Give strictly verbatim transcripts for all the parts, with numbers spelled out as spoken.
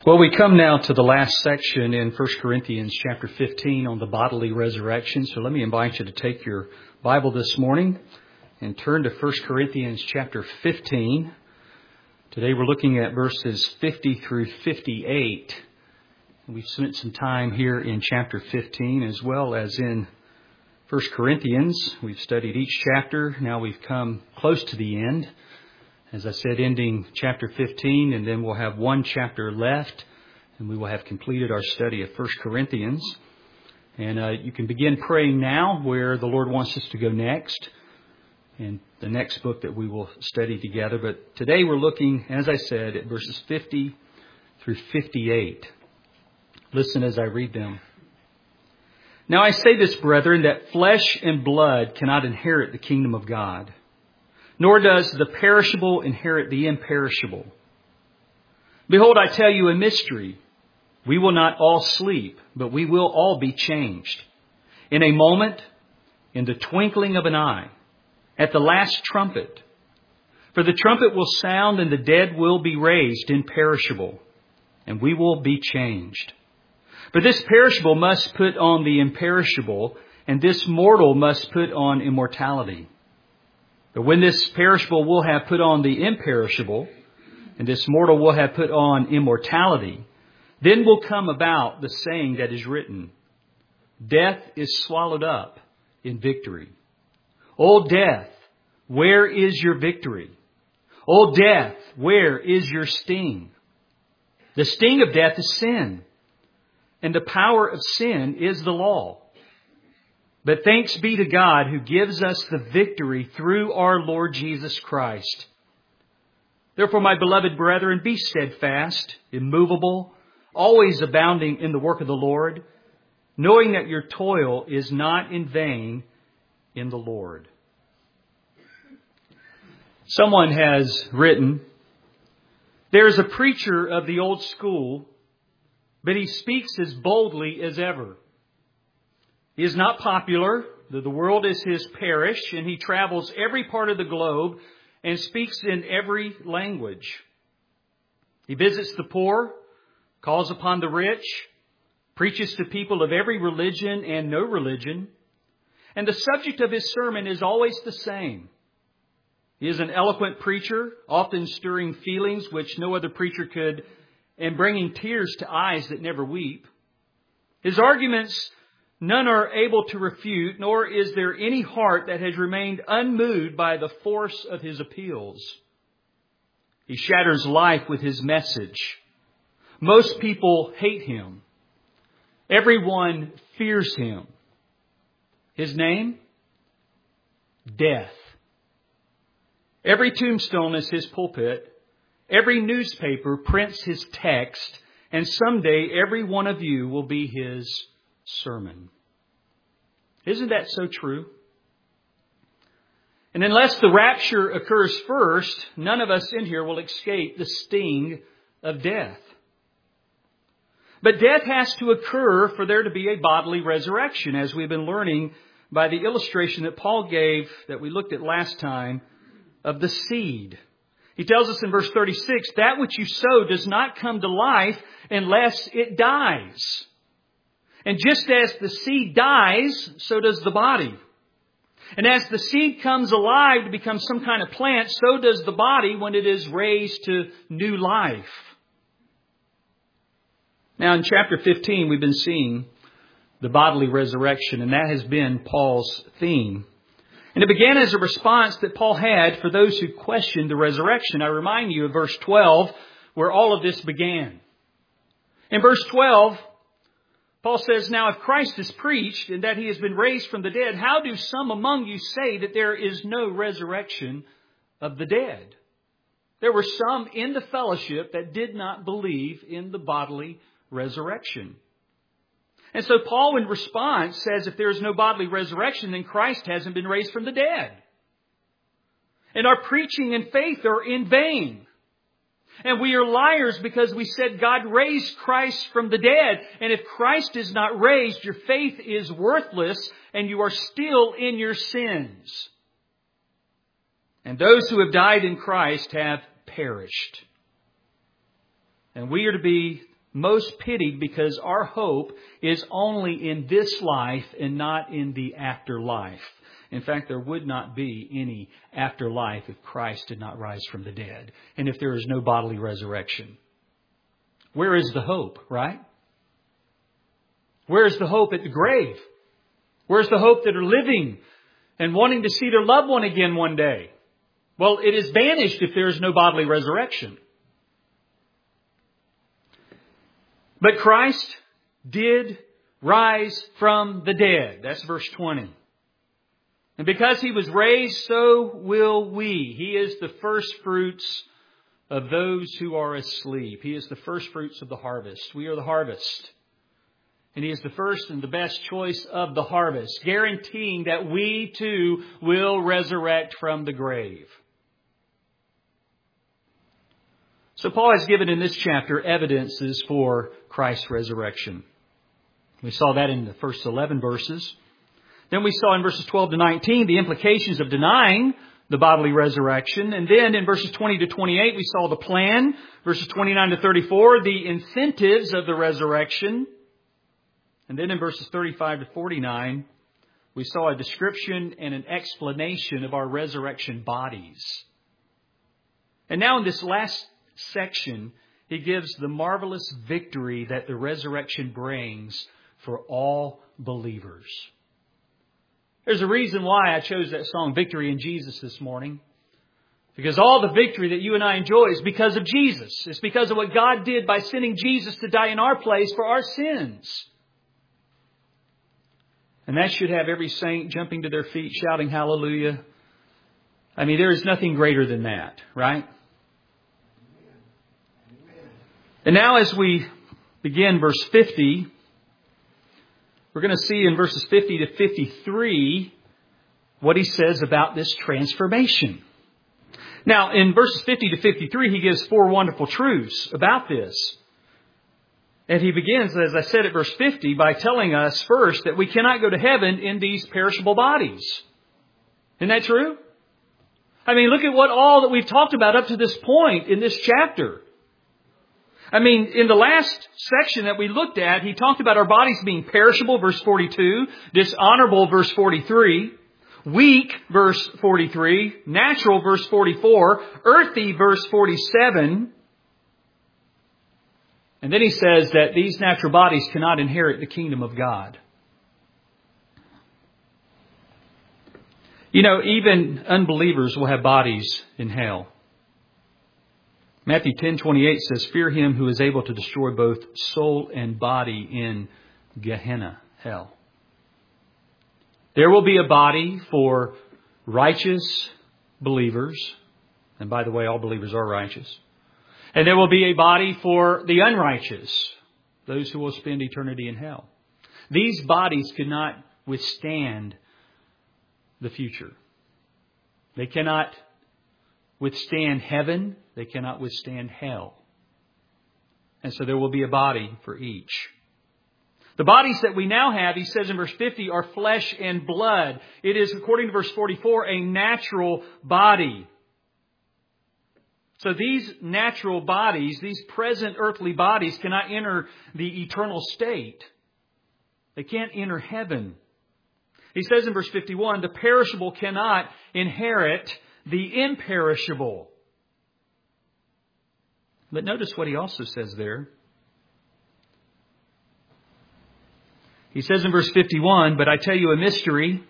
Well, we come now to the last section in First Corinthians chapter fifteen on the bodily resurrection. So let me invite you to take your Bible this morning and turn to First Corinthians chapter fifteen. Today we're looking at verses fifty through fifty-eight. We've spent some time here in chapter fifteen as well as in First Corinthians. We've studied each chapter. Now we've come close to the end. As I said, ending chapter fifteen, and then we'll have one chapter left, and we will have completed our study of First Corinthians. And uh, you can begin praying now where the Lord wants us to go next, and the next book that we will study together. But today we're looking, as I said, at verses fifty through fifty-eight. Listen as I read them. Now I say this, brethren, that flesh and blood cannot inherit the kingdom of God, nor does the perishable inherit the imperishable. Behold, I tell you a mystery. We will not all sleep, but we will all be changed. In a moment, in the twinkling of an eye, at the last trumpet. For the trumpet will sound, and the dead will be raised imperishable, and we will be changed. For this perishable must put on the imperishable, and this mortal must put on immortality. But when this perishable will have put on the imperishable, and this mortal will have put on immortality, then will come about the saying that is written, death is swallowed up in victory. O death, where is your victory? O death, where is your sting? The sting of death is sin, and the power of sin is the law. But thanks be to God who gives us the victory through our Lord Jesus Christ. Therefore, my beloved brethren, be steadfast, immovable, always abounding in the work of the Lord, knowing that your toil is not in vain in the Lord. Someone has written, there is a preacher of the old school, but he speaks as boldly as ever. He is not popular. The world is his parish, and he travels every part of the globe and speaks in every language. He visits the poor, calls upon the rich, preaches to people of every religion and no religion. And the subject of his sermon is always the same. He is an eloquent preacher, often stirring feelings which no other preacher could, and bringing tears to eyes that never weep. His arguments none are able to refute, nor is there any heart that has remained unmoved by the force of his appeals. He shatters life with his message. Most people hate him. Everyone fears him. His name? Death. Every tombstone is his pulpit. Every newspaper prints his text. And someday every one of you will be his sermon. Isn't that so true? And unless the rapture occurs first, none of us in here will escape the sting of death. But death has to occur for there to be a bodily resurrection, as we've been learning by the illustration that Paul gave that we looked at last time of the seed. He tells us in verse thirty-six, that which you sow does not come to life unless it dies. And just as the seed dies, so does the body. And as the seed comes alive to become some kind of plant, so does the body when it is raised to new life. Now in chapter fifteen, we've been seeing the bodily resurrection, and that has been Paul's theme. And it began as a response that Paul had for those who questioned the resurrection. I remind you of verse twelve, where all of this began. In verse twelve, Paul says, now if Christ is preached and that he has been raised from the dead, how do some among you say that there is no resurrection of the dead? There were some in the fellowship that did not believe in the bodily resurrection. And so Paul, in response, says if there is no bodily resurrection, then Christ hasn't been raised from the dead. And our preaching and faith are in vain. And we are liars because we said God raised Christ from the dead. And if Christ is not raised, your faith is worthless and you are still in your sins. And those who have died in Christ have perished. And we are to be most pitied because our hope is only in this life and not in the afterlife. In fact, there would not be any afterlife if Christ did not rise from the dead and if there is no bodily resurrection. Where is the hope, right? Where is the hope at the grave? Where's the hope that are living and wanting to see their loved one again one day? Well, it is vanished if there is no bodily resurrection. But Christ did rise from the dead. That's verse twenty. And because He was raised, so will we. He is the first fruits of those who are asleep. He is the first fruits of the harvest. We are the harvest. And He is the first and the best choice of the harvest, guaranteeing that we too will resurrect from the grave. So Paul has given in this chapter evidences for Christ's resurrection. We saw that in the first eleven verses. Then we saw in verses twelve to nineteen the implications of denying the bodily resurrection. And then in verses twenty to twenty-eight we saw the plan. Verses twenty-nine to thirty-four, the incentives of the resurrection. And then in verses thirty-five to forty-nine, we saw a description and an explanation of our resurrection bodies. And now in this last section, he gives the marvelous victory that the resurrection brings for all believers. There's a reason why I chose that song, Victory in Jesus, this morning. Because all the victory that you and I enjoy is because of Jesus. It's because of what God did by sending Jesus to die in our place for our sins. And that should have every saint jumping to their feet, shouting hallelujah. I mean, there is nothing greater than that, right? And now as we begin verse fifty, we're going to see in verses fifty to fifty-three what he says about this transformation. Now, in verses fifty to fifty-three, he gives four wonderful truths about this. And he begins, as I said at verse fifty, by telling us first that we cannot go to heaven in these perishable bodies. Isn't that true? I mean, look at what all that we've talked about up to this point in this chapter. I mean, in the last section that we looked at, he talked about our bodies being perishable, verse forty-two, dishonorable, verse forty-three, weak, verse forty-three, natural, verse forty-four, earthy, verse forty-seven. And then he says that these natural bodies cannot inherit the kingdom of God. You know, even unbelievers will have bodies in hell. Matthew ten twenty-eight says, "Fear him who is able to destroy both soul and body in Gehenna, hell." There will be a body for righteous believers. And by the way, all believers are righteous. And there will be a body for the unrighteous, those who will spend eternity in hell. These bodies cannot withstand the future. They cannot withstand heaven. They cannot withstand hell. And so there will be a body for each. The bodies that we now have, he says in verse fifty, are flesh and blood. It is, according to verse forty-four, a natural body. So these natural bodies, these present earthly bodies, cannot enter the eternal state. They can't enter heaven. He says in verse fifty-one, the perishable cannot inherit the imperishable. But notice what he also says there. He says in verse fifty-one, "But I tell you a mystery.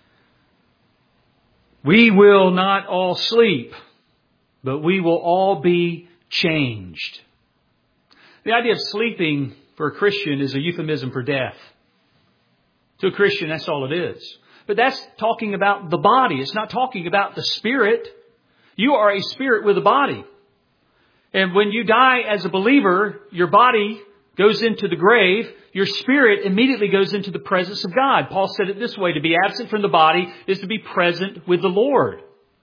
We will not all sleep, but we will all be changed." The idea of sleeping for a Christian is a euphemism for death. To a Christian, that's all it is. But that's talking about the body. It's not talking about the spirit. You are a spirit with a body. And when you die as a believer, your body goes into the grave. Your spirit immediately goes into the presence of God. Paul said it this way: to be absent from the body is to be present with the Lord.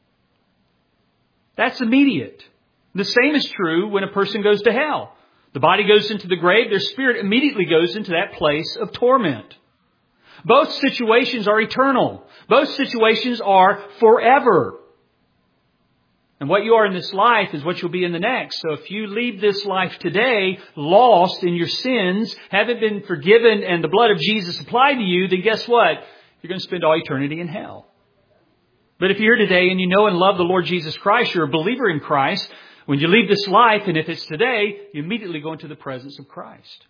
That's immediate. The same is true when a person goes to hell. The body goes into the grave. Their spirit immediately goes into that place of torment. Both situations are eternal. Both situations are forever. And what you are in this life is what you'll be in the next. So if you leave this life today lost in your sins, haven't been forgiven, and the blood of Jesus applied to you, then guess what? You're going to spend all eternity in hell. But if you're here today and you know and love the Lord Jesus Christ, you're a believer in Christ, when you leave this life, and if it's today, you immediately go into the presence of Christ.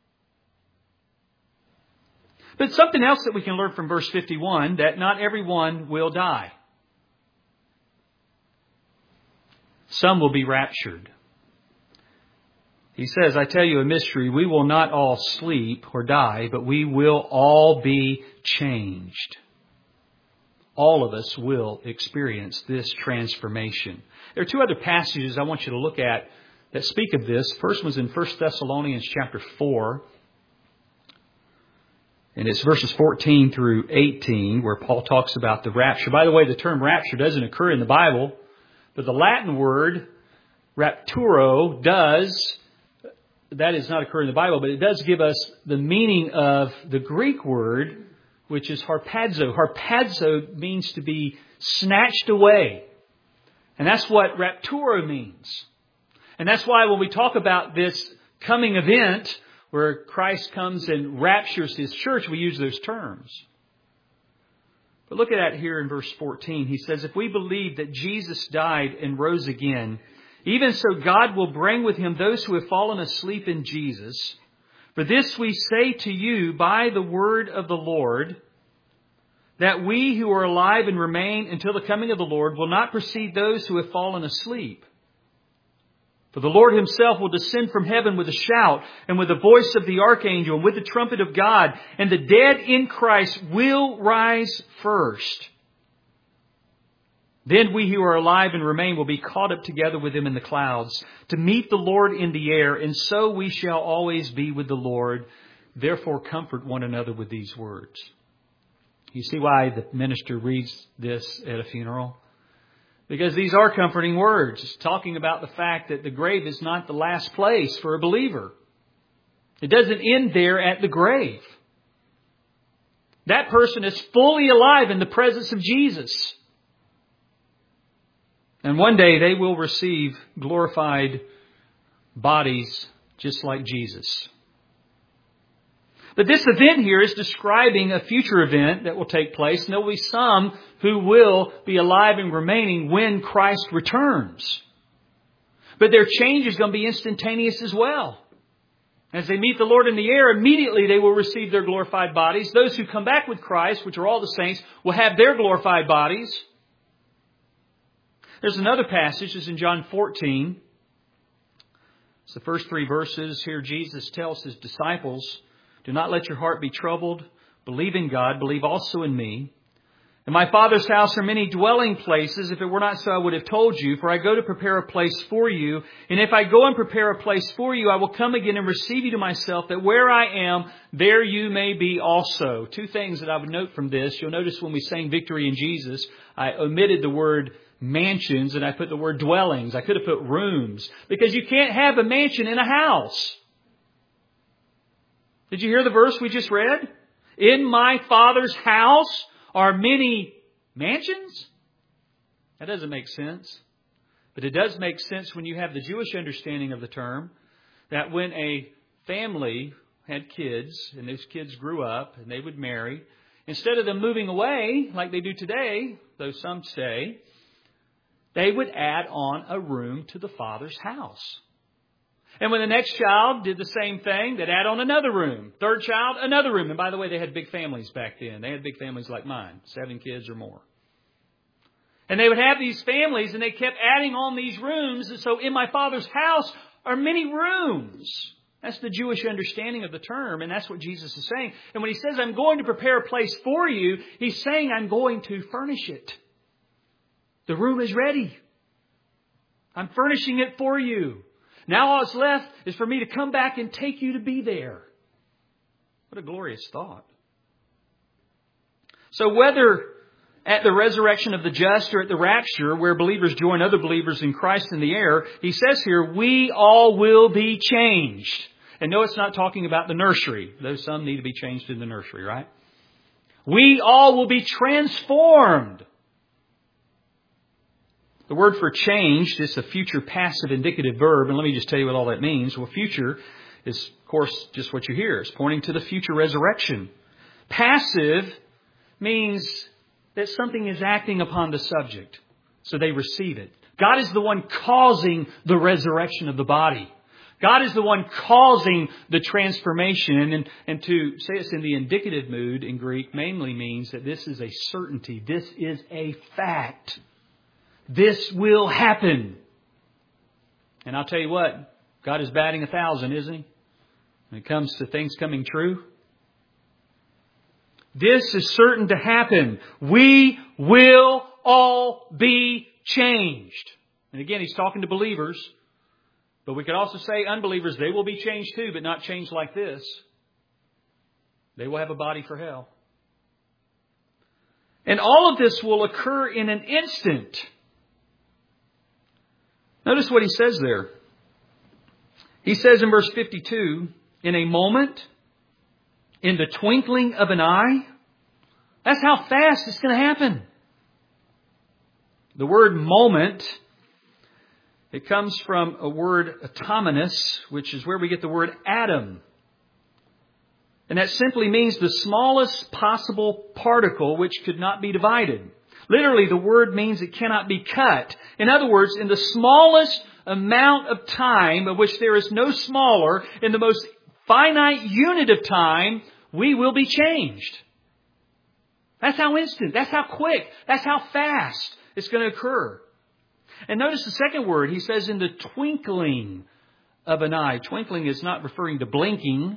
But something else that we can learn from verse fifty-one, that not everyone will die. Some will be raptured. He says, I tell you a mystery, we will not all sleep or die, but we will all be changed. All of us will experience this transformation. There are two other passages I want you to look at that speak of this. First one's in First Thessalonians chapter four. And it's verses fourteen through eighteen where Paul talks about the rapture. By the way, the term rapture doesn't occur in the Bible. But the Latin word, rapturo, does, that is not occur in the Bible, but it does give us the meaning of the Greek word, which is harpazo. Harpazo means to be snatched away. And that's what rapturo means. And that's why when we talk about this coming event, where Christ comes and raptures His church, we use those terms. But look at that here in verse fourteen. He says, if we believe that Jesus died and rose again, even so God will bring with Him those who have fallen asleep in Jesus. For this we say to you by the word of the Lord, that we who are alive and remain until the coming of the Lord will not precede those who have fallen asleep. For the Lord Himself will descend from heaven with a shout, and with the voice of the archangel, and with the trumpet of God, and the dead in Christ will rise first. Then we who are alive and remain will be caught up together with Him in the clouds, to meet the Lord in the air, and so we shall always be with the Lord. Therefore comfort one another with these words. You see why the minister reads this at a funeral? Because these are comforting words. It's talking about the fact that the grave is not the last place for a believer. It doesn't end there at the grave. That person is fully alive in the presence of Jesus. And one day they will receive glorified bodies just like Jesus. But this event here is describing a future event that will take place. And there will be some who will be alive and remaining when Christ returns. But their change is going to be instantaneous as well. As they meet the Lord in the air, immediately they will receive their glorified bodies. Those who come back with Christ, which are all the saints, will have their glorified bodies. There's another passage, it's in John fourteen. It's the first three verses. Here Jesus tells His disciples, do not let your heart be troubled. Believe in God. Believe also in me. In my Father's house are many dwelling places. If it were not so, I would have told you. For I go to prepare a place for you. And if I go and prepare a place for you, I will come again and receive you to myself, that where I am, there you may be also. Two things that I would note from this. You'll notice when we sang Victory in Jesus, I omitted the word mansions and I put the word dwellings. I could have put rooms. Because you can't have a mansion in a house. Did you hear the verse we just read? In my Father's house are many mansions? That doesn't make sense. But it does make sense when you have the Jewish understanding of the term, that when a family had kids and those kids grew up and they would marry, instead of them moving away like they do today, though some stay, they would add on a room to the father's house. And when the next child did the same thing, they'd add on another room. Third child, another room. And by the way, they had big families back then. They had big families like mine, seven kids or more. And they would have these families and they kept adding on these rooms. And so in my Father's house are many rooms. That's the Jewish understanding of the term. And that's what Jesus is saying. And when He says, I'm going to prepare a place for you, He's saying, I'm going to furnish it. The room is ready. I'm furnishing it for you. Now all that's left is for me to come back and take you to be there. What a glorious thought. So whether at the resurrection of the just or at the rapture, where believers join other believers in Christ in the air, He says here, we all will be changed. And no, it's not talking about the nursery, though some need to be changed in the nursery, right? We all will be transformed. The word for changed is a future passive indicative verb. And let me just tell you what all that means. Well, future is, of course, just what you hear. It's pointing to the future resurrection. Passive means that something is acting upon the subject. So they receive it. God is the one causing the resurrection of the body. God is the one causing the transformation. And, and to say it's in the indicative mood in Greek mainly means that this is a certainty. This is a fact. This will happen. And I'll tell you what, God is batting a thousand, isn't He? When it comes to things coming true. This is certain to happen. We will all be changed. And again, He's talking to believers. But we could also say unbelievers, they will be changed too, but not changed like this. They will have a body for hell. And all of this will occur in an instant. Notice what He says there. He says in verse fifty-two, in a moment, in the twinkling of an eye. That's how fast it's going to happen. The word moment, it comes from a word atominous, which is where we get the word atom. And that simply means the smallest possible particle which could not be divided. Literally, the word means it cannot be cut. In other words, in the smallest amount of time, of which there is no smaller, in the most finite unit of time, we will be changed. That's how instant, that's how quick, that's how fast it's going to occur. And notice the second word, he says in the twinkling of an eye. Twinkling is not referring to blinking.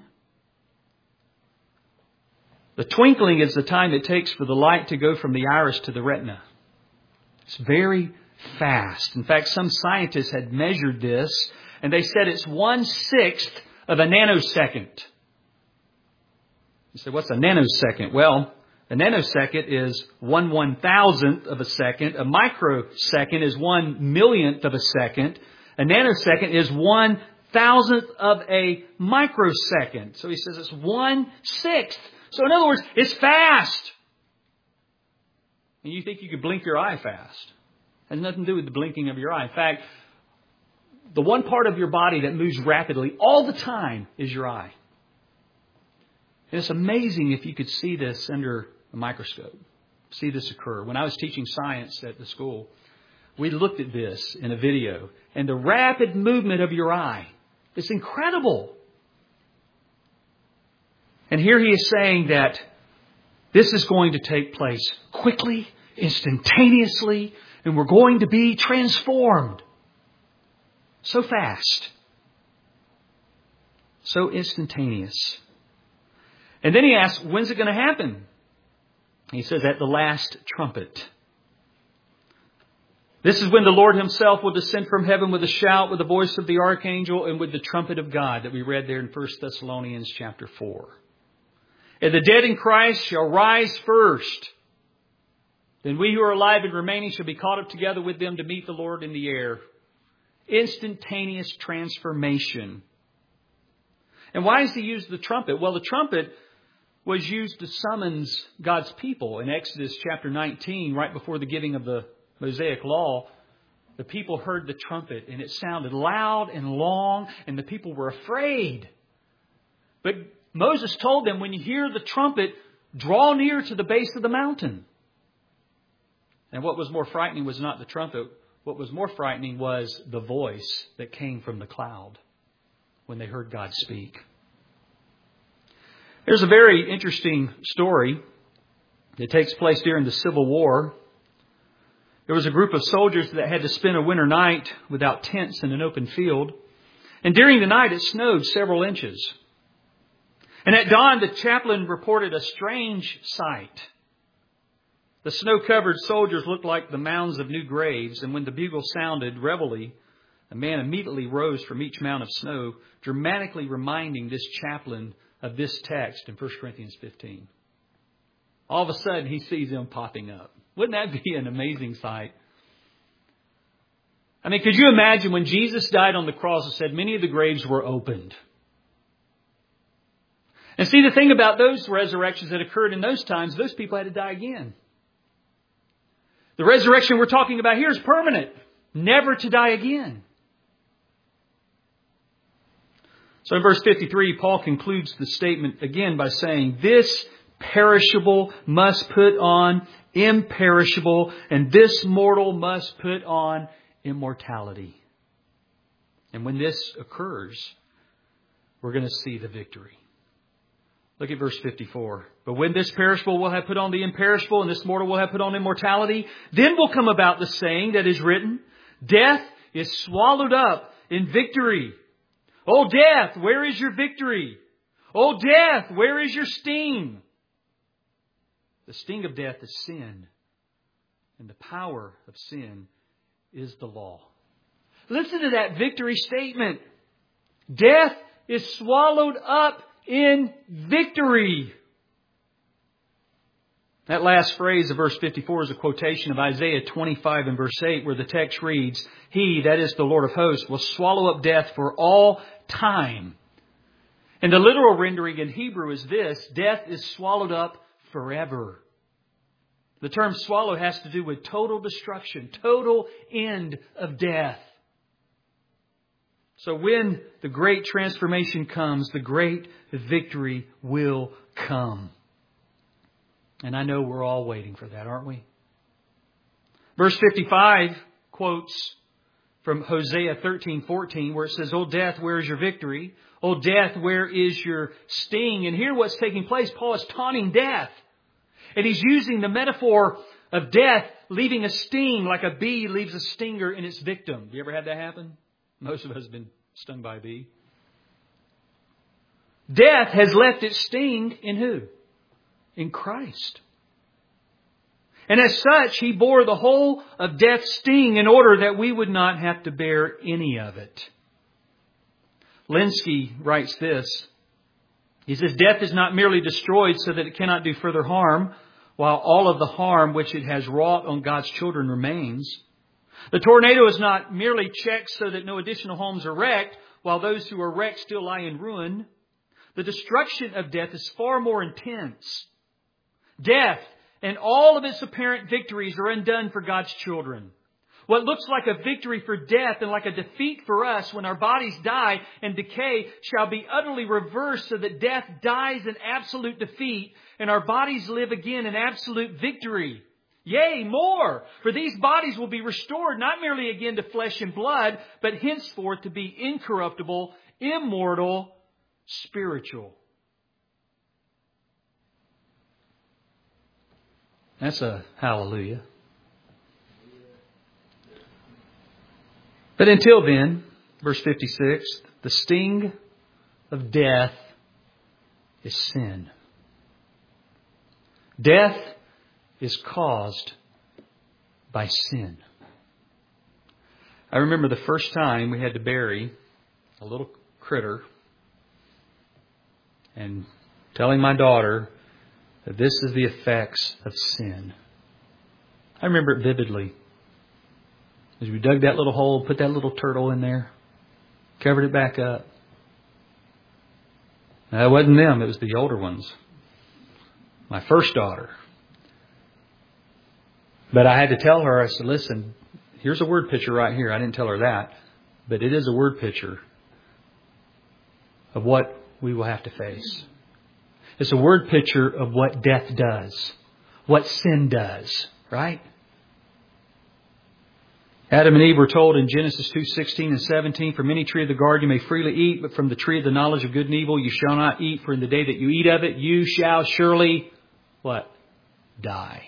The twinkling is the time it takes for the light to go from the iris to the retina. It's very fast. In fact, some scientists had measured this, and they said it's one-sixth of a nanosecond. You say, what's a nanosecond? Well, a nanosecond is one one-thousandth of a second. A microsecond is one millionth of a second. A nanosecond is one thousandth of a microsecond. So he says it's one-sixth. So in other words, it's fast. And you think you could blink your eye fast. It has nothing to do with the blinking of your eye. In fact, the one part of your body that moves rapidly all the time is your eye. And it's amazing if you could see this under a microscope. See this occur. When I was teaching science at the school, we looked at this in a video. And the rapid movement of your eye, it's incredible. And here he is saying that this is going to take place quickly, instantaneously, and we're going to be transformed. So fast. So instantaneous. And then he asks, when's it going to happen? He says, at the last trumpet. This is when the Lord Himself will descend from heaven with a shout, with the voice of the archangel, and with the trumpet of God that we read there in First Thessalonians chapter four. And the dead in Christ shall rise first. Then we who are alive and remaining shall be caught up together with them to meet the Lord in the air. Instantaneous transformation. And why does He use the trumpet? Well, the trumpet was used to summons God's people. In Exodus chapter nineteen, right before the giving of the Mosaic Law, the people heard the trumpet and it sounded loud and long and the people were afraid. But Moses told them, when you hear the trumpet, draw near to the base of the mountain. And what was more frightening was not the trumpet. What was more frightening was the voice that came from the cloud when they heard God speak. There's a very interesting story that takes place during the Civil War. There was a group of soldiers that had to spend a winter night without tents in an open field. And during the night it snowed several inches. And at dawn, the chaplain reported a strange sight. The snow-covered soldiers looked like the mounds of new graves. And when the bugle sounded reveille, a man immediately rose from each mound of snow, dramatically reminding this chaplain of this text in First Corinthians fifteen. All of a sudden, he sees them popping up. Wouldn't that be an amazing sight? I mean, could you imagine when Jesus died on the cross, it said many of the graves were opened. And see, the thing about those resurrections that occurred in those times, those people had to die again. The resurrection we're talking about here is permanent, never to die again. So in verse fifty-three, Paul concludes the statement again by saying, this perishable must put on imperishable, and this mortal must put on immortality. And when this occurs, we're going to see the victory. Look at verse fifty-four. But when this perishable will have put on the imperishable, and this mortal will have put on immortality, then will come about the saying that is written, death is swallowed up in victory. O death, where is your victory? O death, where is your sting? The sting of death is sin, and the power of sin is the law. Listen to that victory statement. Death is swallowed up in victory. That last phrase of verse fifty-four is a quotation of Isaiah twenty-five and verse eight, where the text reads, He, that is the Lord of hosts, will swallow up death for all time. And the literal rendering in Hebrew is this, death is swallowed up forever. The term swallow has to do with total destruction, total end of death. So when the great transformation comes, the great victory will come. And I know we're all waiting for that, aren't we? Verse fifty-five quotes from Hosea thirteen fourteen, where it says, O death, where is your victory? O death, where is your sting? And here what's taking place, Paul is taunting death. And he's using the metaphor of death leaving a sting like a bee leaves a stinger in its victim. You ever had that happen? Most of us have been stung by a bee. Death has left its sting in who? In Christ. And as such, He bore the whole of death's sting in order that we would not have to bear any of it. Lenski writes this. He says, death is not merely destroyed so that it cannot do further harm, while all of the harm which it has wrought on God's children remains. The tornado is not merely checked so that no additional homes are wrecked, while those who are wrecked still lie in ruin. The destruction of death is far more intense. Death and all of its apparent victories are undone for God's children. What looks like a victory for death and like a defeat for us when our bodies die and decay shall be utterly reversed, so that death dies in absolute defeat and our bodies live again in absolute victory. Yea, more, for these bodies will be restored not merely again to flesh and blood, but henceforth to be incorruptible, immortal, spiritual. That's a hallelujah. But until then, verse fifty-six, the sting of death is sin. Death is caused by sin. I remember the first time we had to bury a little critter, and telling my daughter that this is the effects of sin. I remember it vividly. As we dug that little hole, put that little turtle in there, covered it back up. Now, it wasn't them, it was the older ones. My first daughter. But I had to tell her, I said, listen, here's a word picture right here. I didn't tell her that, but it is a word picture of what we will have to face. It's a word picture of what death does, what sin does, right? Adam and Eve were told in Genesis two sixteen and seventeen, from any tree of the garden you may freely eat, but from the tree of the knowledge of good and evil you shall not eat, for in the day that you eat of it, you shall surely, what? Die.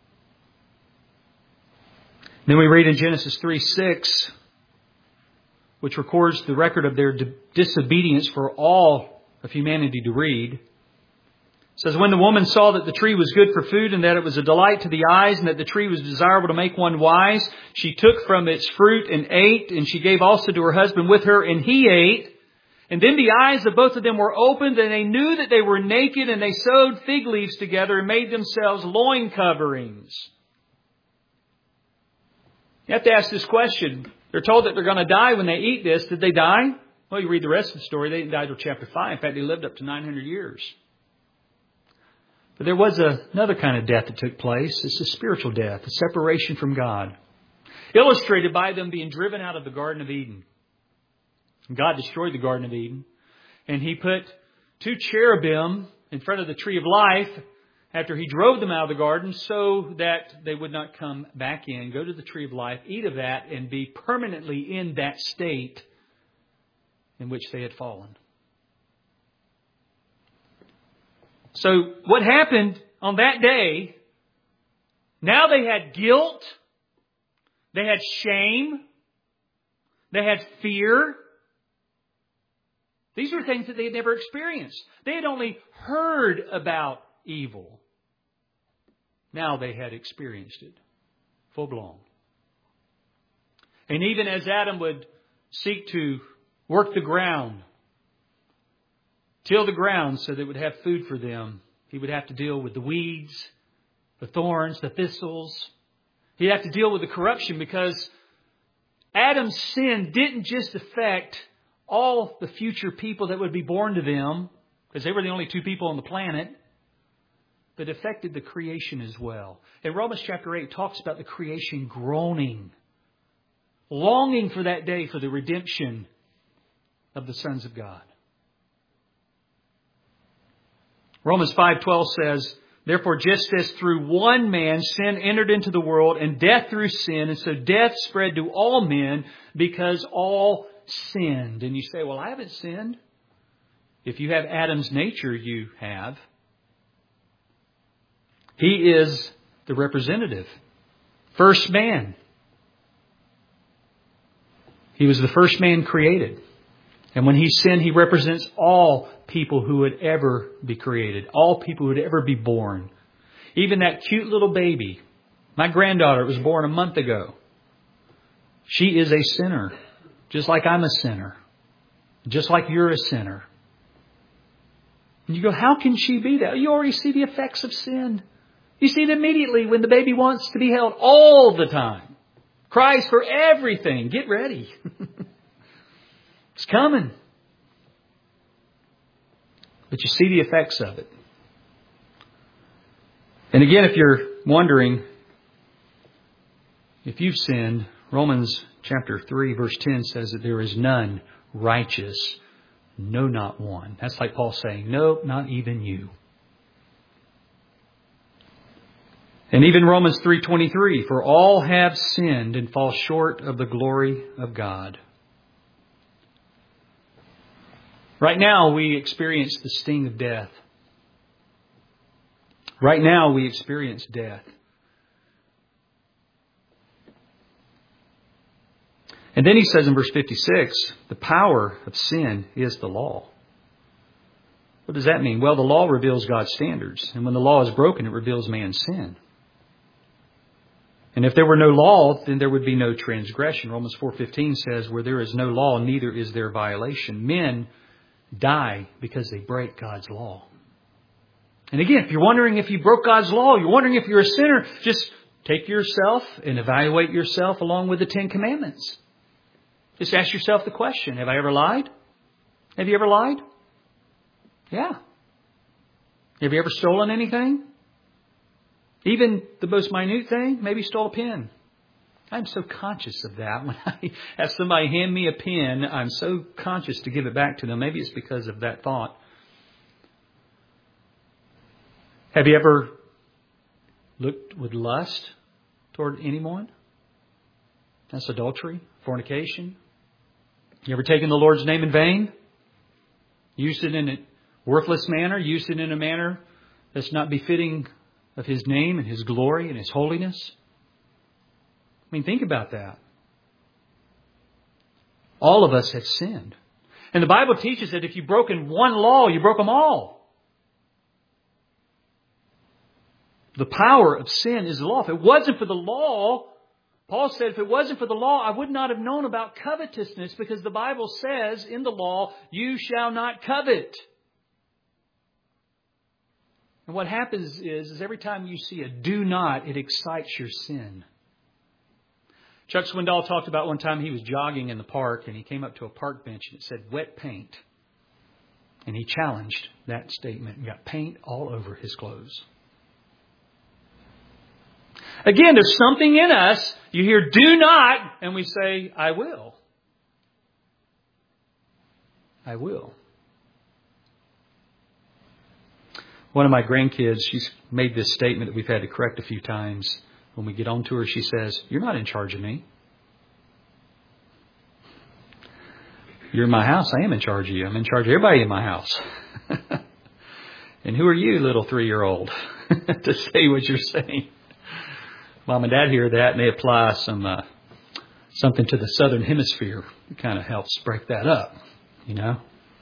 Then we read in Genesis three six, which records the record of their disobedience for all of humanity to read. It says, when the woman saw that the tree was good for food and that it was a delight to the eyes and that the tree was desirable to make one wise, she took from its fruit and ate, and she gave also to her husband with her, and he ate. And then the eyes of both of them were opened, and they knew that they were naked, and they sewed fig leaves together and made themselves loin coverings. You have to ask this question. They're told that they're going to die when they eat this. Did they die? Well, you read the rest of the story. They didn't die till chapter five. In fact, they lived up to nine hundred years. But there was a, another kind of death that took place. It's a spiritual death, a separation from God. Illustrated by them being driven out of the Garden of Eden. God destroyed the Garden of Eden. And He put two cherubim in front of the tree of life after He drove them out of the garden so that they would not come back in, go to the tree of life, eat of that, and be permanently in that state in which they had fallen. So what happened on that day, now they had guilt, they had shame, they had fear. These were things that they had never experienced. They had only heard about evil. Now they had experienced it full blown. And even as Adam would seek to work the ground, till the ground so that it would have food for them, he would have to deal with the weeds, the thorns, the thistles. He'd have to deal with the corruption because Adam's sin didn't just affect all the future people that would be born to them, because they were the only two people on the planet, but affected the creation as well. And Romans chapter eight talks about the creation groaning, longing for that day for the redemption of the sons of God. Romans five twelve says, therefore, just as through one man sin entered into the world, and death through sin, and so death spread to all men because all sinned. And you say, well, I haven't sinned. If you have Adam's nature, you have. He is the representative. First man. He was the first man created. And when He sinned, He represents all people who would ever be created. All people who would ever be born. Even that cute little baby. My granddaughter was born a month ago. She is a sinner. Just like I'm a sinner. Just like you're a sinner. And you go, how can she be that? You already see the effects of sin. You see it immediately when the baby wants to be held all the time. Cries for everything. Get ready. It's coming. But you see the effects of it. And again, if you're wondering if you've sinned, Romans chapter three verse ten says that there is none righteous, no, not one. That's like Paul saying, no, not even you. And even Romans three twenty-three, for all have sinned and fall short of the glory of God. Right now we experience the sting of death. Right now we experience death. And then he says in verse fifty-six, the power of sin is the law. What does that mean? Well, the law reveals God's standards. And when the law is broken, it reveals man's sin. And if there were no law, then there would be no transgression. Romans four fifteen says, where there is no law, neither is there violation. Men die because they break God's law. And again, if you're wondering if you broke God's law, you're wondering if you're a sinner, just take yourself and evaluate yourself along with the Ten Commandments. Just ask yourself the question, have I ever lied? Have you ever lied? Yeah. Have you ever stolen anything? Even the most minute thing, maybe stole a pen. I'm so conscious of that. When I have somebody hand me a pen, I'm so conscious to give it back to them. Maybe it's because of that thought. Have you ever looked with lust toward anyone? That's adultery, fornication. You ever taken the Lord's name in vain? Used it in a worthless manner? Used it in a manner that's not befitting of His name and His glory and His holiness? I mean, think about that. All of us have sinned. And the Bible teaches that if you've broken one law, you broke them all. The power of sin is the law. If it wasn't for the law, Paul said, if it wasn't for the law, I would not have known about covetousness, because the Bible says in the law, you shall not covet. And what happens is, is every time you see a do not, it excites your sin. Chuck Swindoll talked about one time he was jogging in the park and he came up to a park bench and it said wet paint. And he challenged that statement and got paint all over his clothes. Again, there's something in us. You hear, do not, and we say, I will. I will. One of my grandkids, she's made this statement that we've had to correct a few times. When we get on to her, she says, you're not in charge of me. You're in my house. I am in charge of you. I'm in charge of everybody in my house. And who are you, little three-year-old, to say what you're saying? Mom and Dad hear that and they apply some uh, something to the southern hemisphere. It kind of helps break that up, you know.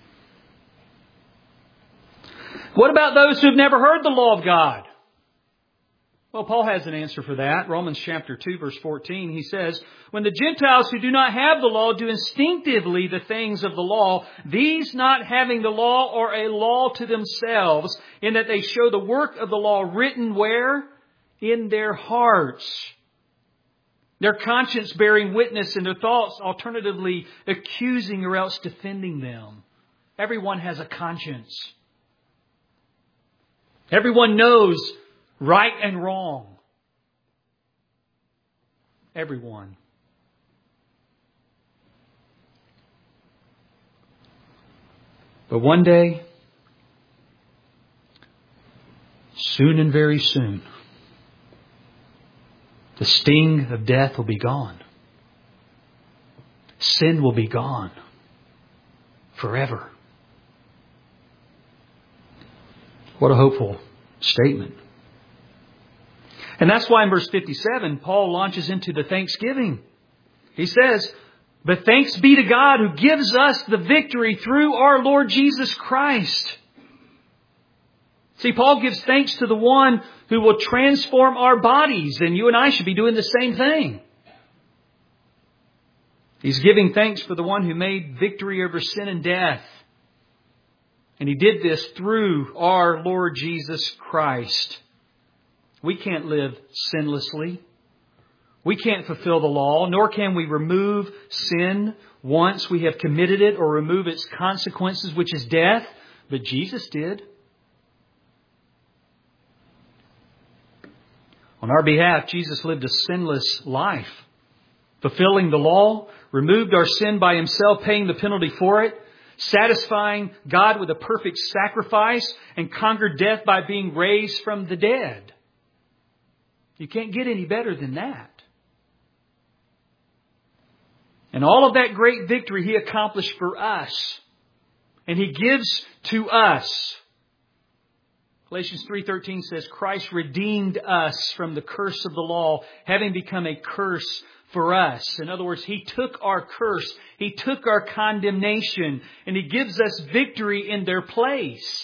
What about those who have never heard the law of God? Well, Paul has an answer for that. Romans chapter two, verse fourteen, he says, when the Gentiles who do not have the law do instinctively the things of the law, these not having the law are a law to themselves, in that they show the work of the law written where? In their hearts. Their conscience bearing witness and their thoughts alternatively accusing or else defending them. Everyone has a conscience. Everyone knows right and wrong. Everyone. But one day, soon and very soon, the sting of death will be gone. Sin will be gone forever. What a hopeful statement. And that's why in verse fifty-seven, Paul launches into the thanksgiving. He says, but thanks be to God who gives us the victory through our Lord Jesus Christ. See, Paul gives thanks to the one who will transform our bodies, and you and I should be doing the same thing. He's giving thanks for the one who made victory over sin and death. And He did this through our Lord Jesus Christ. We can't live sinlessly. We can't fulfill the law, nor can we remove sin once we have committed it or remove its consequences, which is death. But Jesus did. On our behalf, Jesus lived a sinless life, fulfilling the law, removed our sin by Himself, paying the penalty for it, satisfying God with a perfect sacrifice, and conquered death by being raised from the dead. You can't get any better than that. And all of that great victory He accomplished for us. And He gives to us. Galatians three thirteen says, Christ redeemed us from the curse of the law, having become a curse for us. In other words, He took our curse. He took our condemnation. And He gives us victory in their place.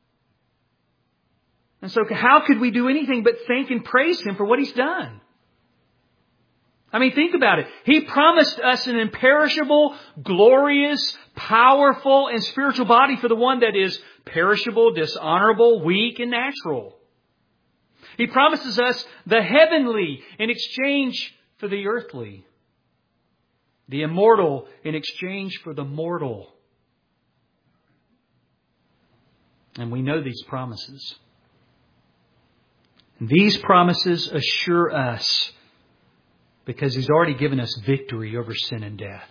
And so how could we do anything but thank and praise Him for what He's done? I mean, think about it. He promised us an imperishable, glorious, powerful, and spiritual body for the one that is perishable, dishonorable, weak, and natural. He promises us the heavenly in exchange for the earthly. The immortal in exchange for the mortal. And we know these promises. These promises assure us because He's already given us victory over sin and death.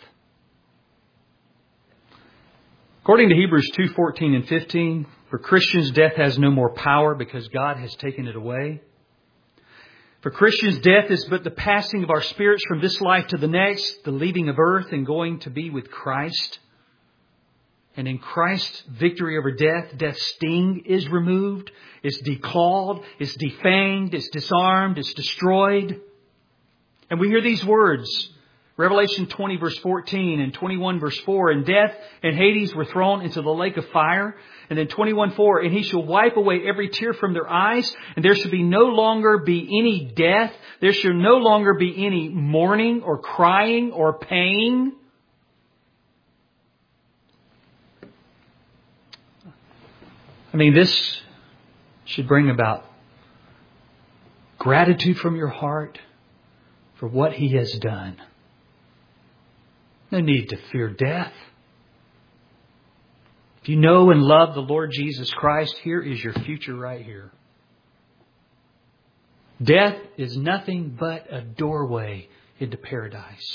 According to Hebrews two fourteen and fifteen, for Christians, death has no more power because God has taken it away. For Christians, death is but the passing of our spirits from this life to the next, the leaving of earth and going to be with Christ. And in Christ's victory over death, death's sting is removed. It's declawed. It's defanged. It's disarmed. It's destroyed. And we hear these words. Revelation twenty verse fourteen and twenty-one verse four. And death and Hades were thrown into the lake of fire. And then twenty-one four. And He shall wipe away every tear from their eyes. And there shall be no longer be any death. There shall no longer be any mourning or crying or pain. I mean, this should bring about gratitude from your heart for what He has done. No need to fear death. If you know and love the Lord Jesus Christ, here is your future right here. Death is nothing but a doorway into paradise.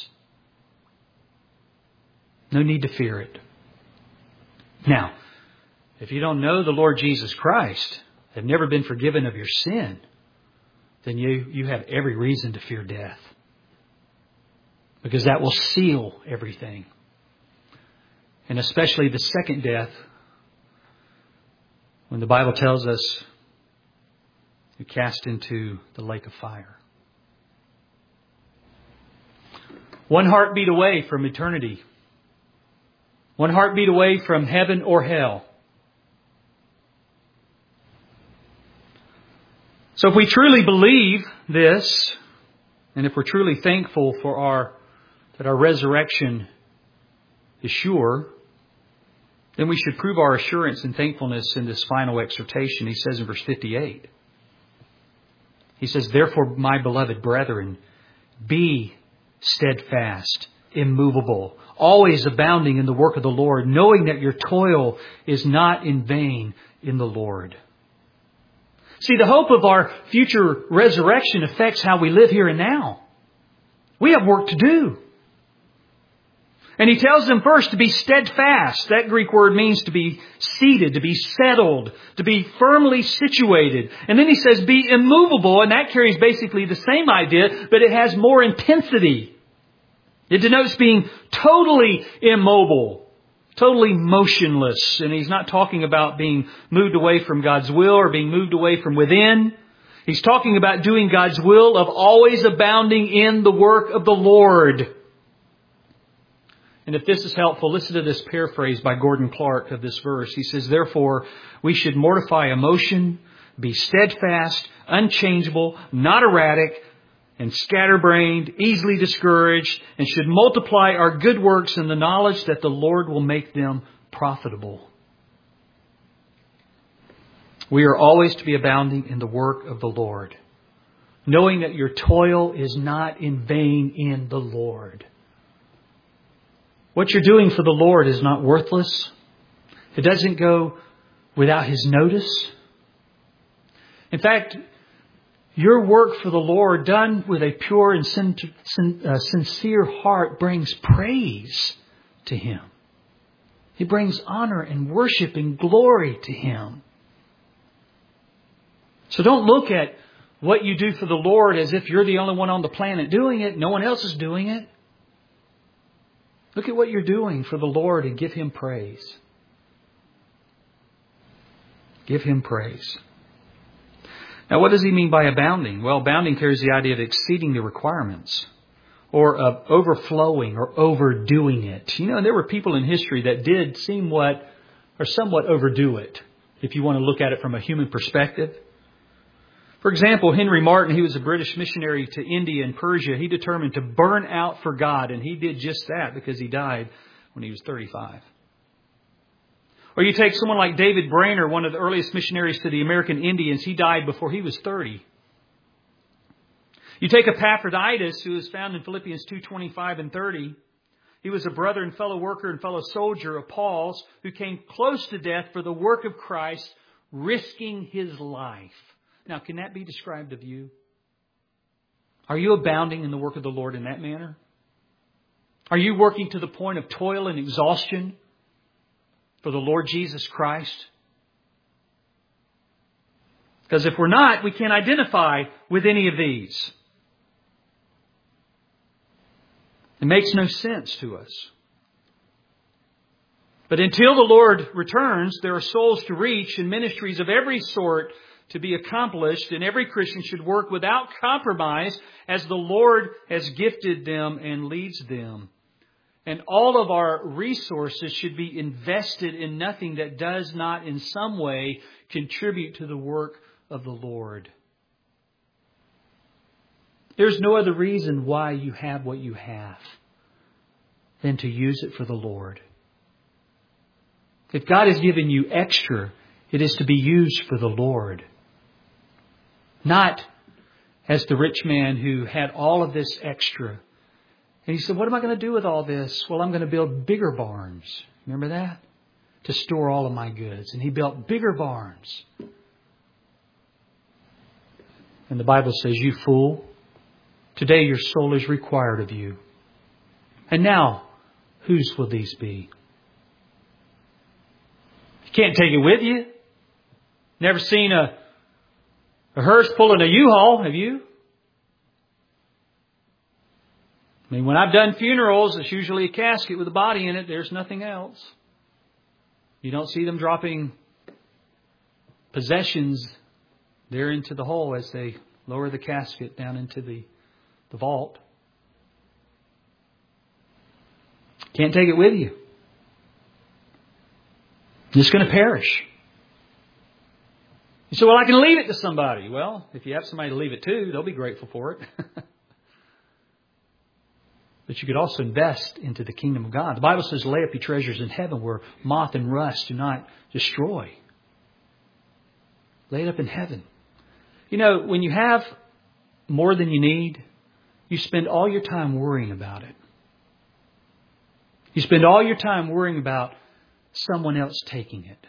No need to fear it. Now, if you don't know the Lord Jesus Christ, have never been forgiven of your sin, then you, you have every reason to fear death. Because that will seal everything. And especially the second death, when the Bible tells us you're cast into the lake of fire. One heartbeat away from eternity. One heartbeat away from heaven or hell. So if we truly believe this, and if we're truly thankful for our that our resurrection is sure, then we should prove our assurance and thankfulness in this final exhortation. He says in verse fifty-eight, he says, "Therefore, my beloved brethren, be steadfast, immovable, always abounding in the work of the Lord, knowing that your toil is not in vain in the Lord." See, the hope of our future resurrection affects how we live here and now. We have work to do. And he tells them first to be steadfast. That Greek word means to be seated, to be settled, to be firmly situated. And then he says be immovable, and that carries basically the same idea, but it has more intensity. It denotes being totally immobile, totally motionless. And he's not talking about being moved away from God's will or being moved away from within. He's talking about doing God's will of always abounding in the work of the Lord. And if this is helpful, listen to this paraphrase by Gordon Clark of this verse. He says, "Therefore, we should mortify emotion, be steadfast, unchangeable, not erratic, and scatterbrained, easily discouraged, and should multiply our good works in the knowledge that the Lord will make them profitable." We are always to be abounding in the work of the Lord, knowing that your toil is not in vain in the Lord. What you're doing for the Lord is not worthless. It doesn't go without His notice. In fact, your work for the Lord done with a pure and sin, sin, uh, sincere heart brings praise to Him. It brings honor and worship and glory to Him. So don't look at what you do for the Lord as if you're the only one on the planet doing it. No one else is doing it. Look at what you're doing for the Lord and give Him praise. Give Him praise. Now, what does he mean by abounding? Well, abounding carries the idea of exceeding the requirements or of overflowing or overdoing it. You know, there were people in history that did seem what or somewhat overdo it, if you want to look at it from a human perspective. For example, Henry Martyn, he was a British missionary to India and Persia. He determined to burn out for God, and he did just that because he died when he was thirty-five. Or you take someone like David Brainerd, one of the earliest missionaries to the American Indians. He died before he was thirty. You take Epaphroditus, who is found in Philippians two twenty-five and thirty. He was a brother and fellow worker and fellow soldier of Paul's who came close to death for the work of Christ, risking his life. Now, can that be described of you? Are you abounding in the work of the Lord in that manner? Are you working to the point of toil and exhaustion for the Lord Jesus Christ? Because if we're not, we can't identify with any of these. It makes no sense to us. But until the Lord returns, there are souls to reach and ministries of every sort to be accomplished, and every Christian should work without compromise as the Lord has gifted them and leads them. And all of our resources should be invested in nothing that does not in some way contribute to the work of the Lord. There's no other reason why you have what you have than to use it for the Lord. If God has given you extra, it is to be used for the Lord. Not as the rich man who had all of this extra. And he said, what am I going to do with all this? Well, I'm going to build bigger barns. Remember that? to store all of my goods. And he built bigger barns. And the Bible says, you fool, today your soul is required of you. And now, whose will these be? You can't take it with you. Never seen a, a hearse pulling a U-Haul, have you? I mean, when I've done funerals, it's usually a casket with a body in it. There's nothing else. You don't see them dropping possessions there into the hole as they lower the casket down into the, the vault. Can't take it with you. It's going to perish. You say, well, I can leave it to somebody. Well, if you have somebody to leave it to, they'll be grateful for it. But you could also invest into the kingdom of God. The Bible says, lay up your treasures in heaven where moth and rust do not destroy. Lay it up in heaven. You know, when you have more than you need, you spend all your time worrying about it. You spend all your time worrying about someone else taking it.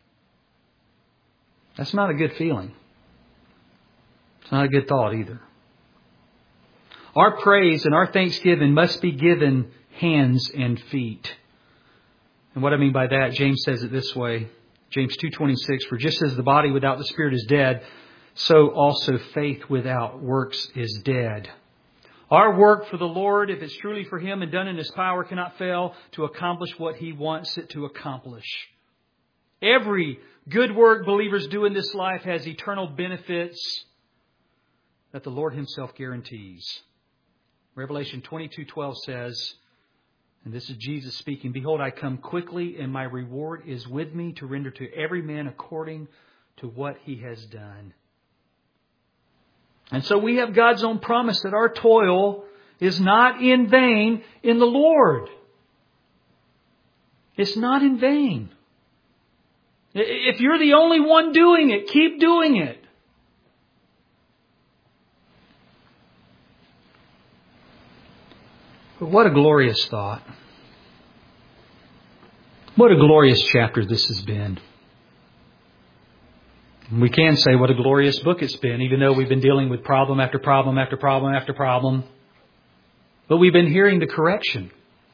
That's not a good feeling. It's not a good thought either. Our praise and our thanksgiving must be given hands and feet. And what I mean by that, James says it this way. James two twenty-six, for just as the body without the spirit is dead, so also faith without works is dead. Our work for the Lord, if it's truly for Him and done in His power, cannot fail to accomplish what He wants it to accomplish. Every good work believers do in this life has eternal benefits that the Lord Himself guarantees. Revelation twenty-two twelve says, and this is Jesus speaking, behold, I come quickly, and my reward is with me to render to every man according to what he has done. And so we have God's own promise that our toil is not in vain in the Lord. It's not in vain. If you're the only one doing it, keep doing it. But what a glorious thought. What a glorious chapter this has been. We can say what a glorious book it's been, even though we've been dealing with problem after problem after problem after problem. But we've been hearing the correction.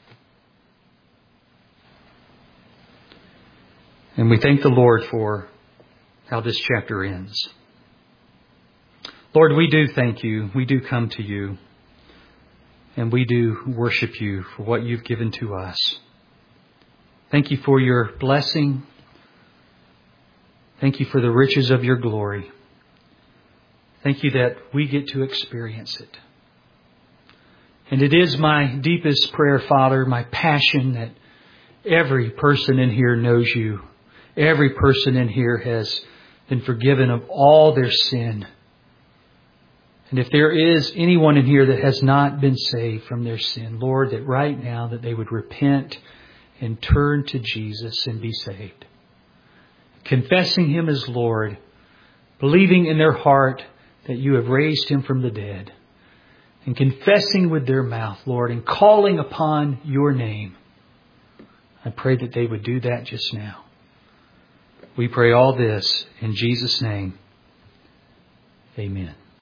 And we thank the Lord for how this chapter ends. Lord, we do thank You. We do come to You. And we do worship You for what You've given to us. Thank You for Your blessing. Thank You for the riches of Your glory. Thank You that we get to experience it. And it is my deepest prayer, Father, my passion that every person in here knows You. Every person in here has been forgiven of all their sin. And if there is anyone in here that has not been saved from their sin, Lord, that right now that they would repent and turn to Jesus and be saved. Confessing Him as Lord, believing in their heart that You have raised Him from the dead, and confessing with their mouth, Lord, and calling upon Your name. I pray that they would do that just now. We pray all this in Jesus' name. Amen.